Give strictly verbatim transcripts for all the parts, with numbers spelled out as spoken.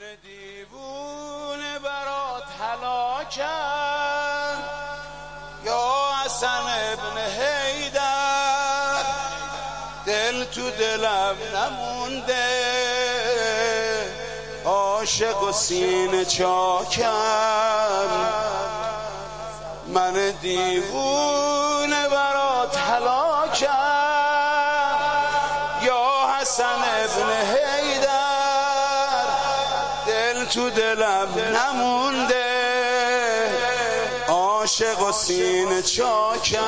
دیوونه برات هلاکم یا حسن ابن حیدر، دل تو دلم نمونده، عاشق و سینه چاکم. من دیوونه برات هلاکم یا حسن ابن حیدر، دل تو دلم نمونده، عاشق و سینه چاکم.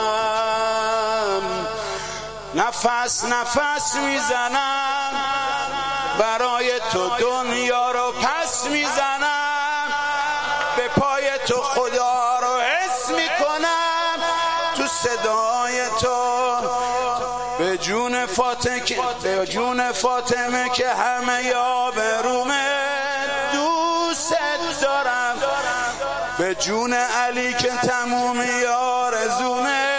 نفس نفس میزنم برای تو، دنیا رو پس میزنم، به پای تو خدا رو حس میکنم، تو صدای تو به جون فاطمه، به جون فاطمه که همه یابرومه دوست دارم، به جون علی که تمومی آرزومه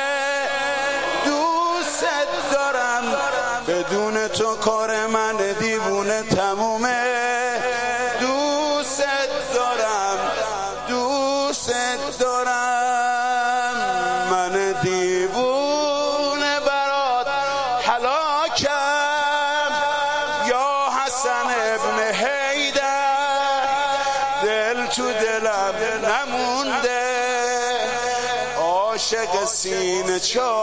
دوست دارم، بدون تو کار من دیوونه تمومه، دوست دارم دوست دارم. من دیوونه برات هلاکم یا حسن ابن حیدر، دل تو دلم نمونده، عاشق سینه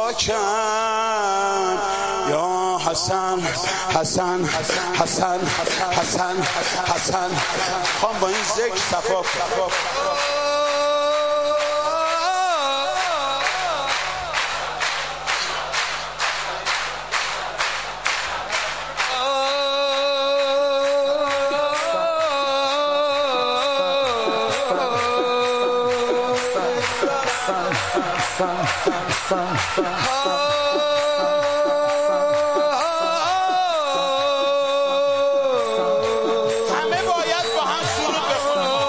چاکم. یا حسن حسن حسن حسن حسن خوام با این ذکر صفا کنم. همه باید با هم سرود بخونیم.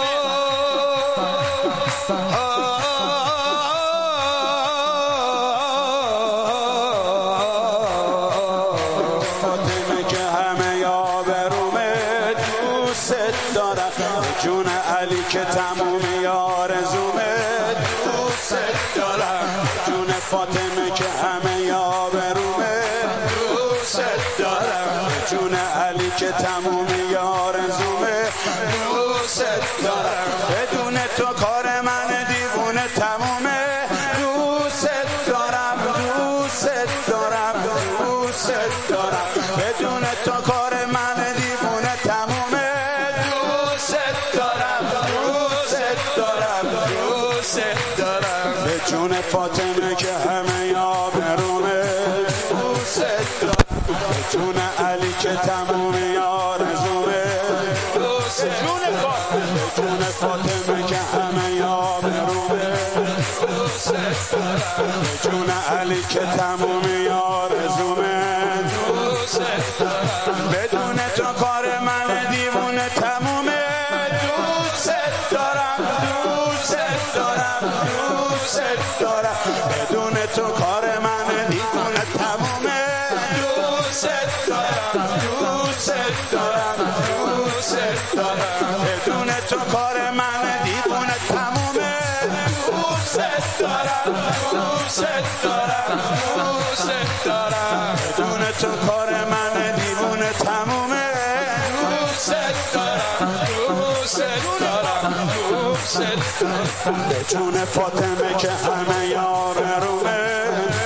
فاطمه که همه یابرومه دوست دارم، جون علی که تمومی آرزومه دوست دارم، جون فاطمه که همه یابرومه دوست دارم، جون علی که تمومی آرزومه دوست دارم، بدون تو کار من دیوونه تمومه، دوست دارم دوست دارم دوست دارم، بدون تو کار من دیوونه تمومه، دوست دارم دوست دارم دوست دارم، به جون فاطمه که همه یابرومه دوست دارم، به جون علی که تمومی آرزومه دوست دارم، به جون فاطمه که همه یابرومه دوست دارم، به جون علی که تمومی آرزومه دوست دارم، بدون تو کار من دیوونه تمومه، دوست دارم دوست دارم دوست دارم، بدون تو کار من دیوونه تمومه، دوست دارم دوست دارم دوست دارم، بدون تو کار من دیوونه تمومه، دوست دارم دوست دارم دوست دارم، بدون تو کار من دیوونه تمومه، دوست دارم دوست دارم دوست دارم، به جون فاطمه که همه یابرومه،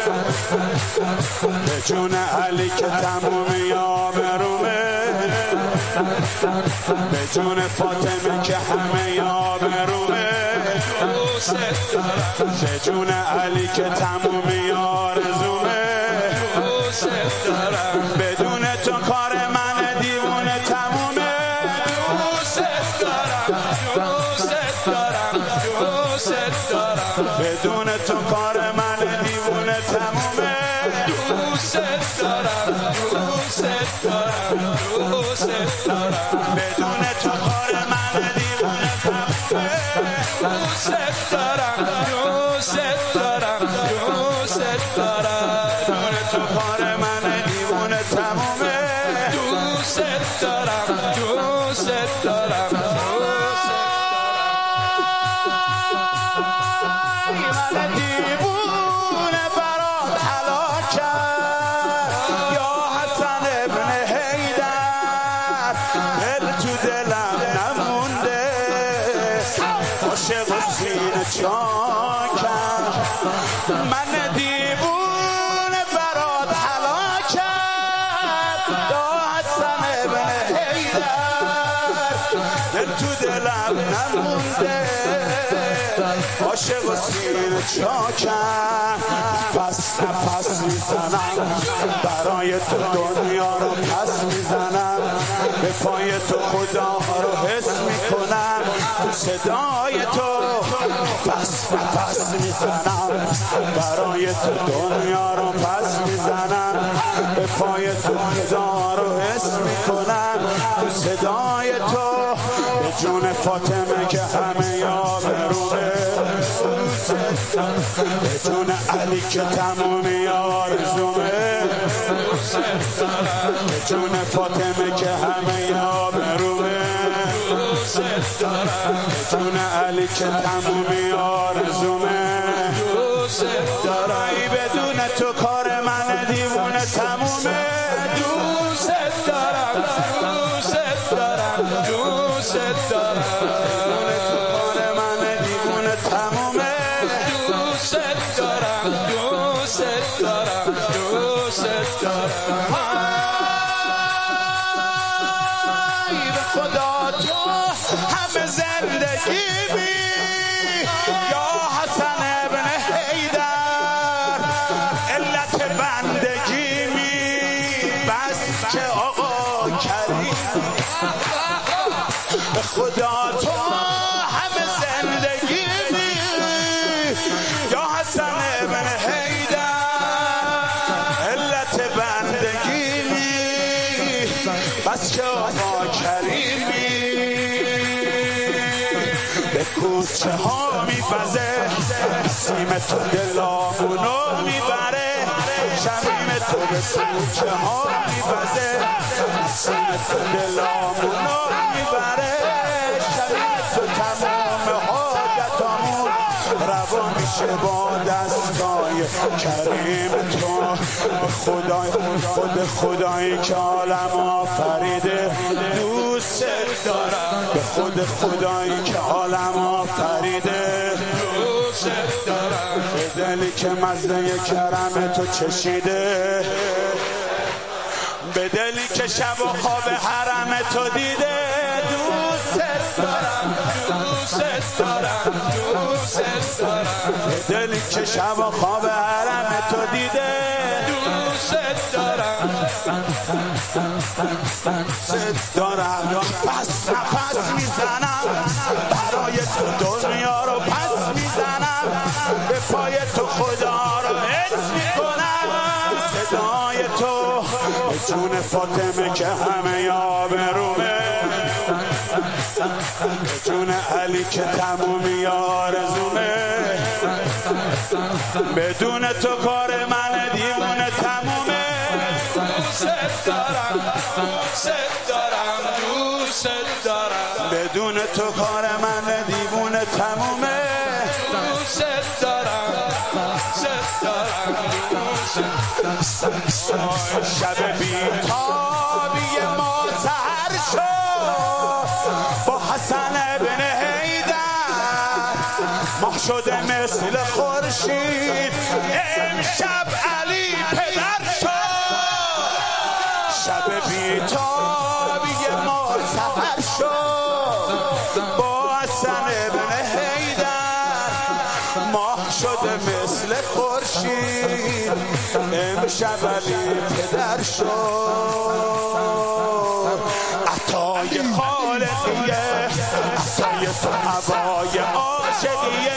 به جون علی که تمومی یابرومه، به جون فاطمه که همه یابرومه دوست دارم، به جون علی که تمومی آرزومه دوست دارم، بدون تو کار من دیوونه تمومه، دوست دارم دوست دارم دوست دارم، بدون تو کار من دیوونه تمومه، دوست دارم دوست دارم دوست دارم، بدون تو کار من دیوونه تمومه، دوست دارم دوست دارم دوست دارم، بدون تو کار من دیوونه تمومه، دوست دارم دوست دارم من دیوونه برات هلاک کرد یا حسن ابن حیدر دل تو دلم نمونده عاشق و سینه چاکم من دیوونه برات هلاک کرد یا حسن ابن حیدر دل تو دلم نمونده عاشق و سینه چاکم پس نفس میزنم برای تو دنیا رو پس میزنم به پای تو خدا رو حس میکنم صدای تو پس نفس میزنم برای تو دنیا رو پس میزنم به پای تو خدا رو حس میکنم صدای تو به جون فاطمه که همه یاورومه به جون علی که تمومی آرزومه به جون فاطمه که همه یاورومه به جون علی که تمومی آرزومه دارایی بدون تو کار من دیوونه تمومه دوست دارم دوست دارم دوست دارم بدون تو کار من دیوونه تمومه دوست دارم دوست دارم دوست دارم ای به خدا تو همه زندگی بی یا حسن ابن حیدر علت بندگی می بس که آقا کریم به خدا تو همه زندگی می یا حسن ابن حیدر علت بندگی می بس که آقا کریمی به کوچه ها میپزه نسیم تو دلامونو میبره شمیم تو به کوچه ها میپزه نسیم تو دلامونو میبره شمیم تو تمام حاجتامون روا میشه با دستای کریم تو خدای خود خدایی که عالم آفریده دوست دارم به خود خدایی که عالم آفریده دوست دارم به دلی که مزه کرم تو چشیده به دلی که شب و خواب حرم تو دیده دوست دارم دوست دارم دوست دارم به دلی که شب و خواب حرم تو دیده دوست دارم دوست دارم پس نفس میزنم برای تو دنیا رو پس میزنم به پای تو خدا رو حس میکنم صدای تو به جون فاطمه که همه یاورومه به جون علی که تمومی آرزومه بدون تو کار من دیوونه تمومه دوست دارم دوست دارم دوست دارم بدون تو کار من دیوونه تمومه دوست دارم دوست دارم دوست دارم شب بیتابی ما سحر شد با حسن ابن حیدر ماه شده مثل خورشید امشب علی پدر شد شب بیتابی ما سحر شد با حسن ابن حیدر ماه شده مثل خورشید امشب علی پدر شد عطای خالقیه عطای تو هوای عاشقیه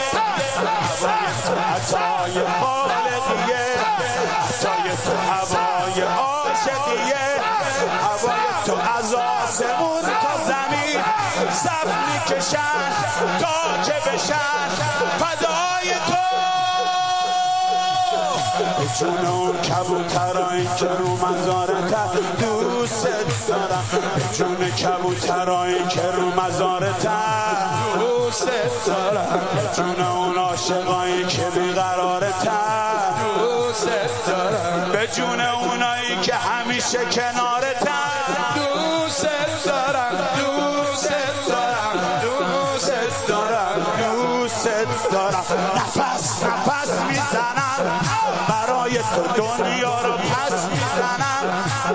عطای خالقیه عطای تو هوای عاشقیه هوای تو از آسمون تا زمین صف میکشن تا که بشن فدای تو به جون اون کبوترایی که رو مزارتن دوست دارم به جون کبوترایی که رو مزارتن دوست دارم به جون اون عاشقایی که بیقرارتن دوست دارم به جون اونایی که همیشه کنارتن دوست دارم دوست دارم دوست دارم دوست دارم نفس نفس میزنم برای تو دنیا رو پس میزنم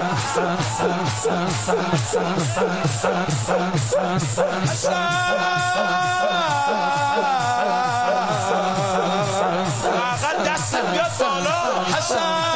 فقط دستت بیاد بالا حسن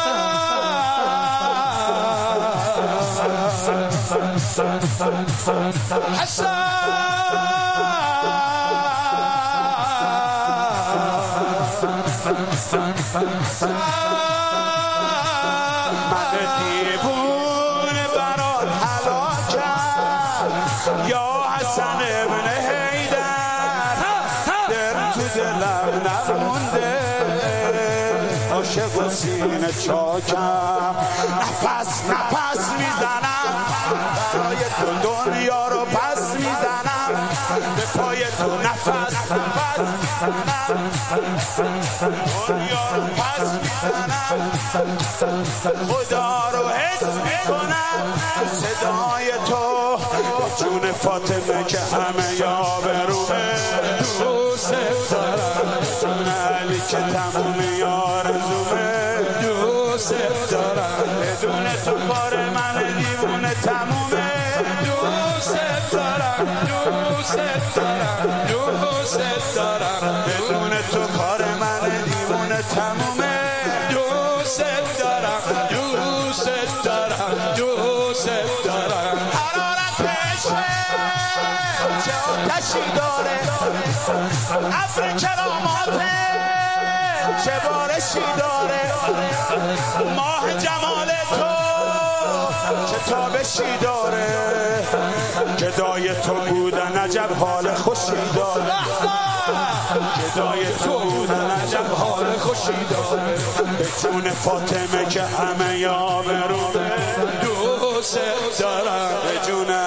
من دیوونه برات هلاکم یا حسن ابن حیدر در تو دلم نمونده عاشق و سینه چاکم نفس نفس میزنم برای تو دنیا رو پس میزنم به پای تو نفس نفس میزنم دنیا رو پس میزنم خدا رو حس میکنم صدای تو به جون فاطمه که همه یاورومه دوست دارم جون علی که تمومی آرزومه دوست دارم بدون تو کار من دیوونه تمومه دوست دارم دوست دارم دوست دارم بدون تو کار من دیوونه تمومه دوست دارم دوست دارم دوست دارم حرارت عشق چه آتشی داره ابر کراماته چه بارشی داره ماه جمال تو چه تابشی داره گدای تو بودن عجب حال خوشی داره گدای تو بودن عجب حال خوشی داره به جون فاطمه که همه یاورومه دوست دارم به جون